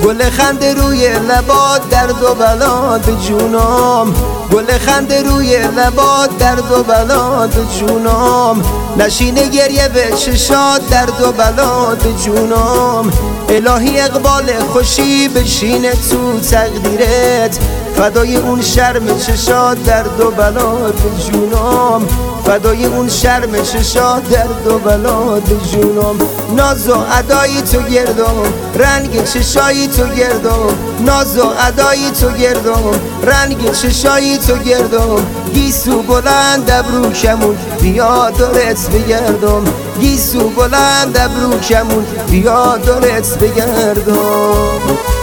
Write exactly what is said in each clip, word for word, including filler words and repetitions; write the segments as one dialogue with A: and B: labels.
A: گل خنده روی لبات درد و بلا به جونم، گل خنده روی لبات درد و بلا به جونم، نشینه گریه به چشات درد و بلا به جونم. الهی اقبال خوشی بشینه تو تقدیرت، فدای اون شرم چشات درد و بلا به جونم، فدای اون شرم چشات درد و بلا به جونم. ناز و ادای تو گردم، رنگ چشای تو گردم، ناز و ادای تو گردم، رنگ چشای تو گردم. گیسو بلند ابرو کمون بیا دورت بگردم، گیسو بلند ابرو کمون بیا دورت بگردم.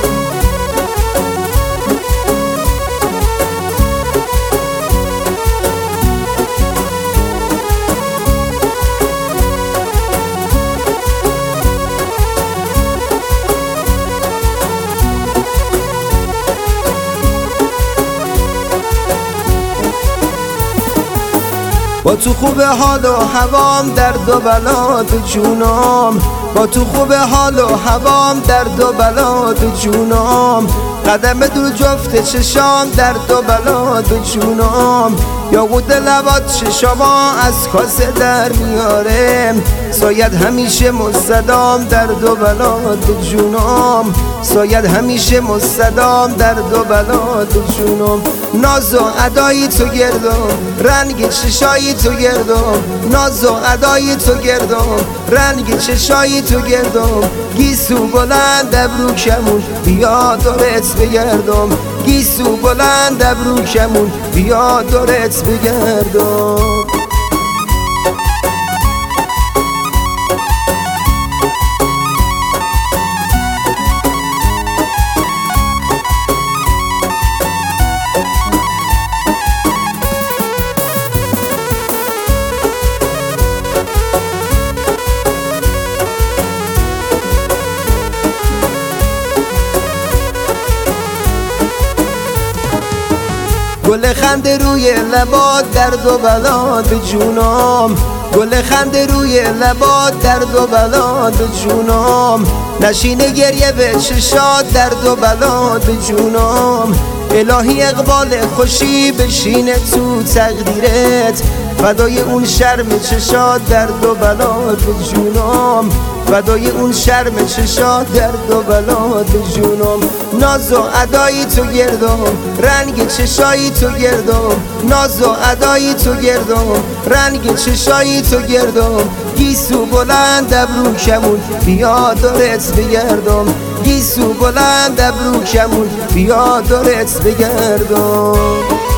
A: با تو خوب حال و هوام درد و بلا به جونم، با تو خوب حال و هوام درد و بلا به جونم. قدم دور جفت چشام درد و بلا به جونم. یاقوت لبات چشما از کاسه در میاره، ساید همیشه مستدام درد و بلا به جونم، ساید همیشه مستدام درد و بلا به جونم. ناز و ادای تو گردم، رنگ چشای تو گردم، ناز و ادای تو گردم، رنگ چشای تو گردم. گیسو بلند ابرو کمون بیا دورت بگردم، گیسو بلند ابرو کمون بیا دورت بگردم. گل خنده روی لبات درد و بلا به جونم، گل خنده روی لبات درد و بلا به جونم، نشینه گریه به چشات درد و بلا به جونم. الهی اقبال خوشی بشینه تو تقدیرت، فدای اون شرم چشات درد و بلا به جونم، فدای اون شرم چشات درد و بلا به جونم. ناز و ادای تو گردم، رنگ چشای تو گردم، ناز و ادای تو گردم، رنگ چشای تو گردم. گیسو بلند ابرو کمون بیا دورت بگردم، گیسو بلند ابرو کمون بیا دورت بگردم.